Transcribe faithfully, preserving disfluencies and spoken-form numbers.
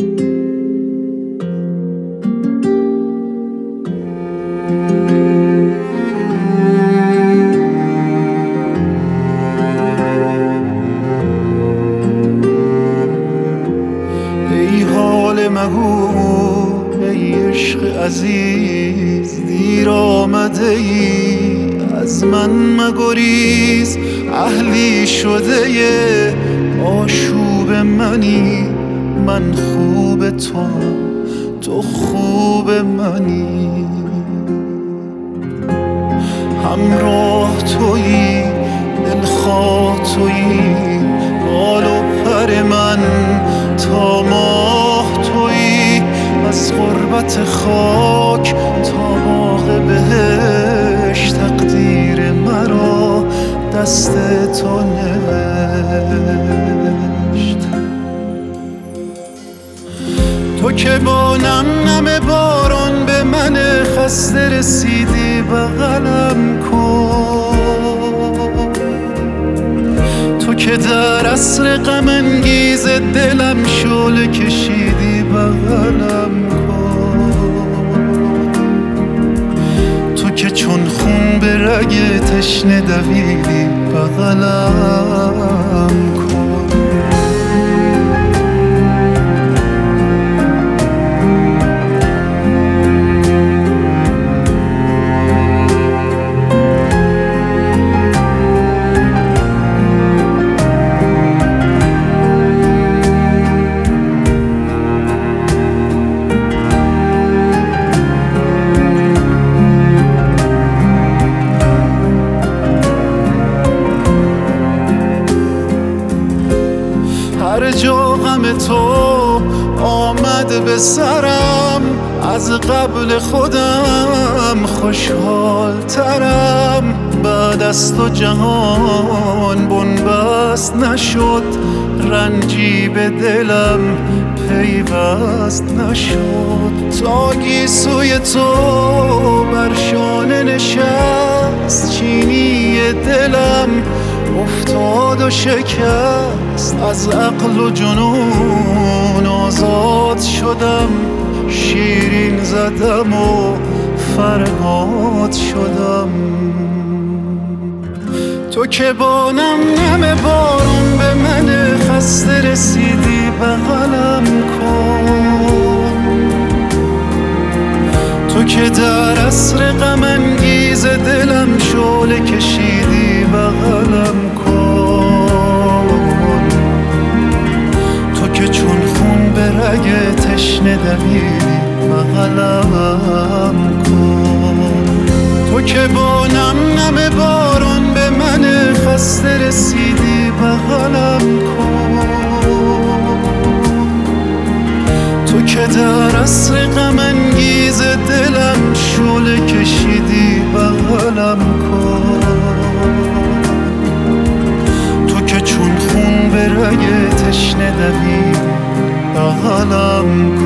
مگو ای عشق عزیز، دیر آمده ای از من مگریز. اهلی شده ی آشوب منی، من خوب تو، تو خوب منی. همراه تویی، دلخواه تویی، بال و پر من تا ماه تویی. از غربت خاک تا باغ بهشت، تقدیر مرا دست تو نوشت. تو که با نم نم باران به من خسته رسیدی، بغلم کن. تو که در عصر غم انگیز دلم شعله کشیدی، بغلم کن. تو که چون خون به رگ تشنه دویدی، بغلم کن. هر جا غم تو آمد به سرم، از قبل خودم خوشحال ترم. بعد از تو جهان بنبست نشد، رنجی به دلم پیوست نشد. تا گیسوی تو بر شانه نشست، چینی دلم افتاد و شکست. از عقل و جنون آزاد شدم، شیرین زدم و فرهاد شدم. تو که با نم نم بارون به من خسته رسیدی، بغلم کن. تو که در عصر غم انگیز دلم شعله کشیدی، بغلم کن. تو که چون خون به رگ تشنه دویدی، بغلم کن. تو که با نم نم باران به من خسته رسیدی، بغلم کن. تو که در عصر غم انگیز دلم شعله کشیدی، بغلم کن. تو که چون خون به رگ تشنه دویدی، بغلم کن.